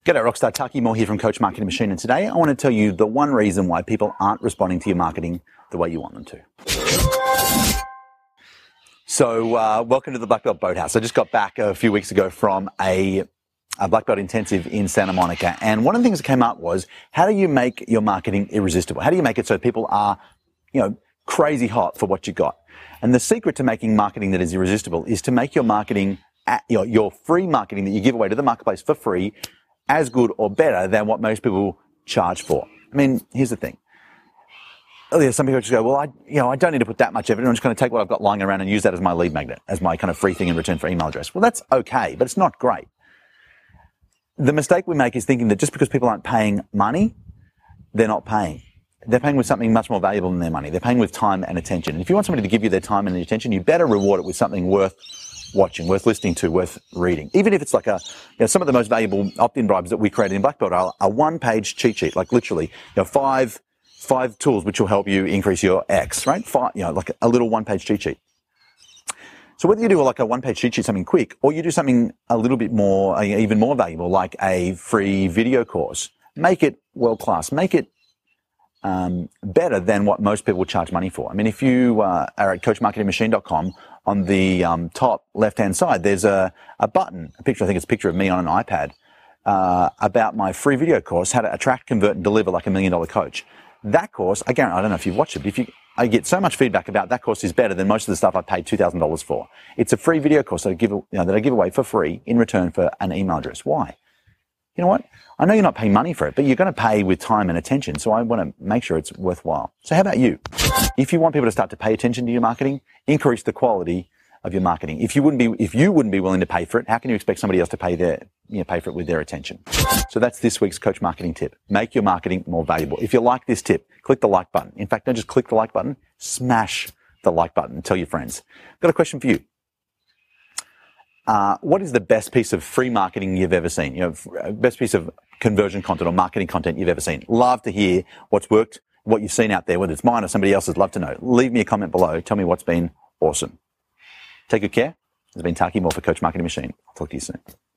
G'day Rockstar, Taki Moore here from Coach Marketing Machine, and today I want to tell you the one reason why people aren't responding to your marketing the way you want them to. So welcome to the Black Belt Boathouse. I just got back a few weeks ago from a Black Belt intensive in Santa Monica, and one of the things that came up was, how do you make your marketing irresistible? How do you make it so people are, crazy hot for what you got? And the secret to making marketing that is irresistible is to make your marketing, your free marketing that you give away to the marketplace for free, as good or better than what most people charge for. I mean, here's the thing. Some people just go, well, I don't need to put that much effort. I'm just going to take what I've got lying around and use that as my lead magnet, as my kind of free thing in return for email address. Well, that's okay, but it's not great. The mistake we make is thinking that just because people aren't paying money, they're not paying. They're paying with something much more valuable than their money. They're paying with time and attention. And if you want somebody to give you their time and their attention, you better reward it with something worth watching, worth listening to, worth reading. Even if it's like some of the most valuable opt-in bribes that we created in Black Belt are a one-page cheat sheet, like literally, five tools which will help you increase your X, right? Like a little one-page cheat sheet. So whether you do like a one-page cheat sheet, something quick, or you do something a little bit more, even more valuable, like a free video course, make it world-class. Make it better than what most people charge money for. I mean, if you are at coachmarketingmachine.com, on the top left-hand side, there's a button, a picture, I think it's a picture of me on an iPad, about my free video course, how to attract, convert, and deliver like $1 million coach. That course, again, I don't know if you've watched it, but I get so much feedback about that course is better than most of the stuff I paid $2,000 for. It's a free video course that I give away for free in return for an email address. Why? You know what? I know you're not paying money for it, but you're going to pay with time and attention, so I want to make sure it's worthwhile. So how about you? If you want people to start to pay attention to your marketing, increase the quality of your marketing. If you wouldn't be willing to pay for it, how can you expect somebody else to pay for it with their attention? So that's this week's Coach Marketing tip. Make your marketing more valuable. If you like this tip, click the like button. In fact, don't just click the like button, smash the like button and tell your friends. I've got a question for you. What is the best piece of free marketing you've ever seen? Best piece of conversion content or marketing content you've ever seen. Love to hear what's worked, what you've seen out there, whether it's mine or somebody else's. Love to know. Leave me a comment below. Tell me what's been awesome. Take good care. This has been Taki Moore for Coach Marketing Machine. I'll talk to you soon.